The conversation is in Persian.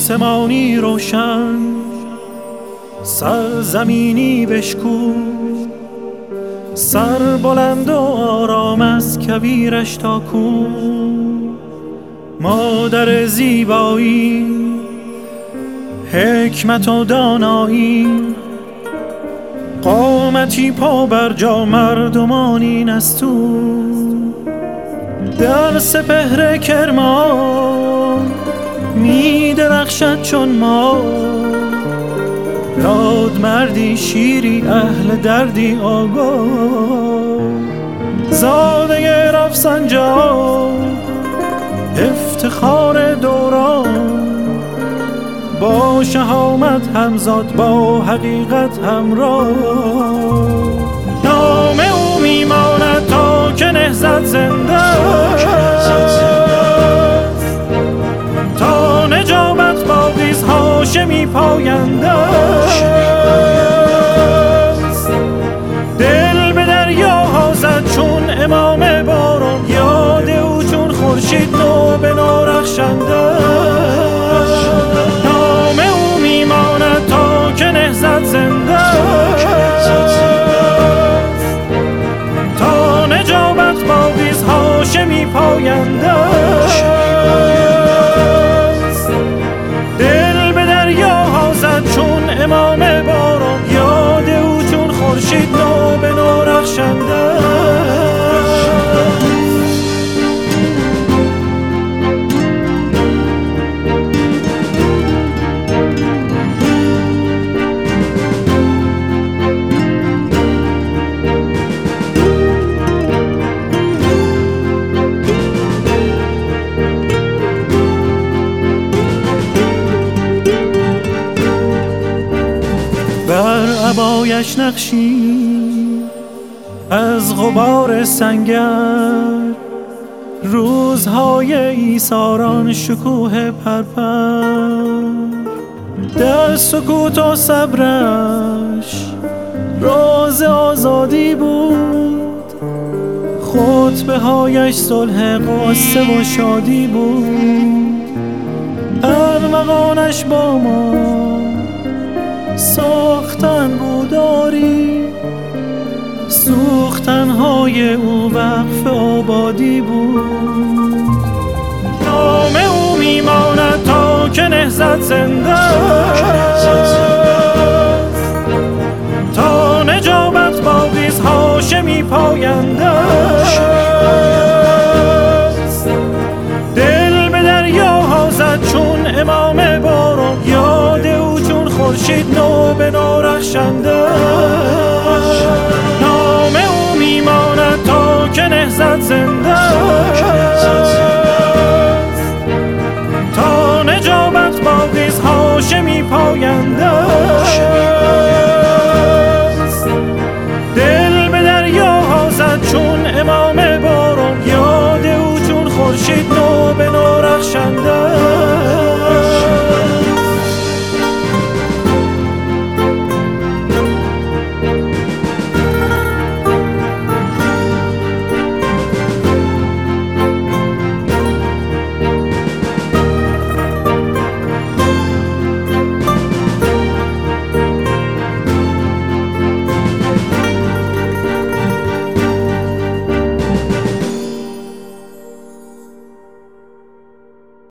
آسمانی روشن، سرزمینی بشکوه، سر بلند و آرام از کویرش تا کو. مادر زیبایی، حکمت و دانایی، قامتی پا بر جا، مردمانی نستون. در سپهر کرمان می درخشد چون ما، راد مردی شیری اهل دردی آگاه. زاده رفسنجان افتخار دوران، با شهامت همزاد با حقیقت همراه. نام او میماند تا که نهضت زنده است، تا نجابت باقیست هاشمی پاینده است. دل به دریاها زد چون امام باران، یاد او چون خورشید نو به نو رخشنده است. نام او میماند تا که نهضت زنده است، تا نجابت باقیست هاشمی پاینده است. دل به دریاها زد چون امام باران، یاد او چون خورشید نو به نو رخشنده است. بر عبایش نقشی از غبار سنگر، روزهای ایثاران شکوه پرپر. در سکوت و صبرش راز آزادی بود، خطبه هایش صلح قصه و شادی بود. ارمغانش با ما ساختن بوداری، سوختنهای او وقف آبادی بود. نام او میماند تا که نهضت زنده است، تا نجابت باقیست هاشمی پاینده است. دل به دریاها زد چون امام باران، یاد او چون خورشید نو به نو رخشنده است. نام او میماند تا که نهضت زنده است، تا نجابت باقیست هاشمی پاینده است.